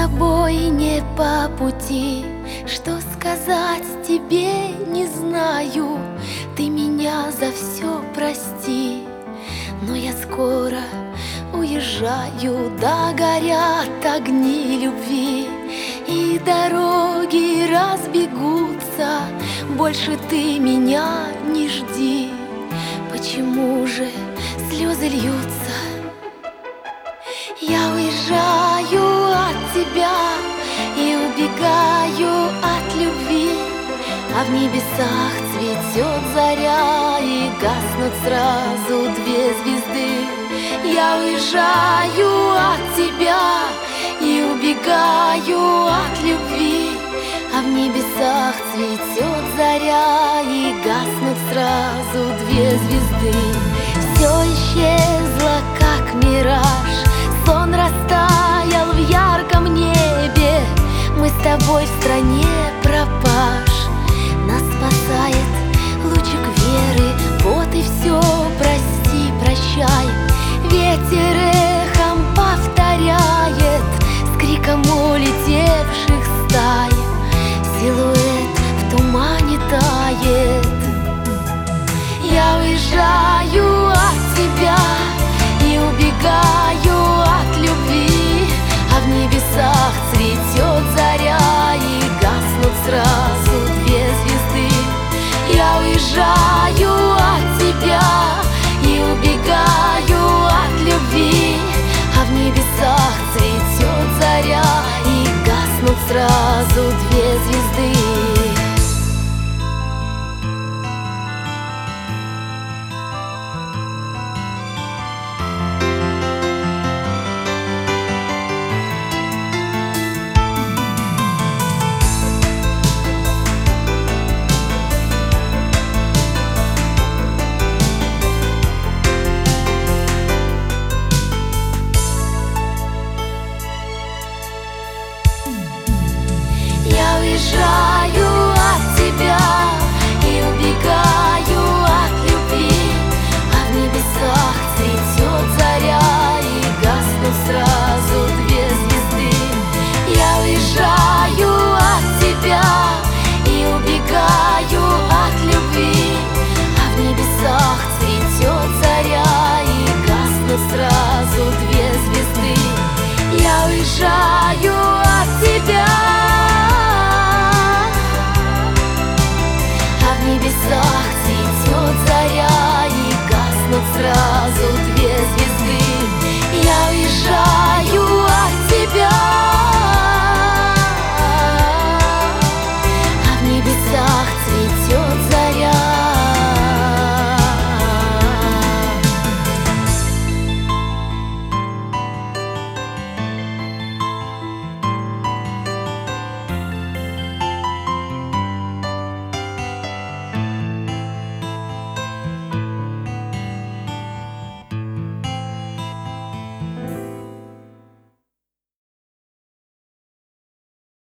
тобой не по пути, что сказать тебе не знаю. Ты меня за все прости, но я скоро уезжаю. Да горят огни любви, и дороги разбегутся. Больше ты меня не жди. Почему же слезы льются? Я уезжаю от тебя и убегаю от любви, а в небесах цветет заря, и гаснут сразу две звезды. Я уезжаю от тебя и убегаю от любви, а в небесах цветет заря, и гаснут сразу две звезды. Все исчезло, как мираж, сон растаял в ярком небе. Мы с тобой в стране пропаж, нас спасает лучик веры. Вот и все, прости, прощай. Ветер эхом повторяет с криком улетевших стай. Силуэт в тумане тает. Я уезжаю от тебя и убегаю от любви, а в небесах цветет заря, и гаснут сразу две звезды. Я уезжаю от тебя и убегаю от любви, а в небесах цветет заря, и гаснут сразу две звезды. Я уезжаю от тебя и убегаю от любви, а в небесах цветет заря, и гаснут сразу две звезды. Я уезжаю от тебя и убегаю от любви, а в небесах цветет заря, и гаснут сразу две звезды. Я уезжаю от тебя, в небесах цветет заря, и гаснут сразу две звезды. Я уезжаю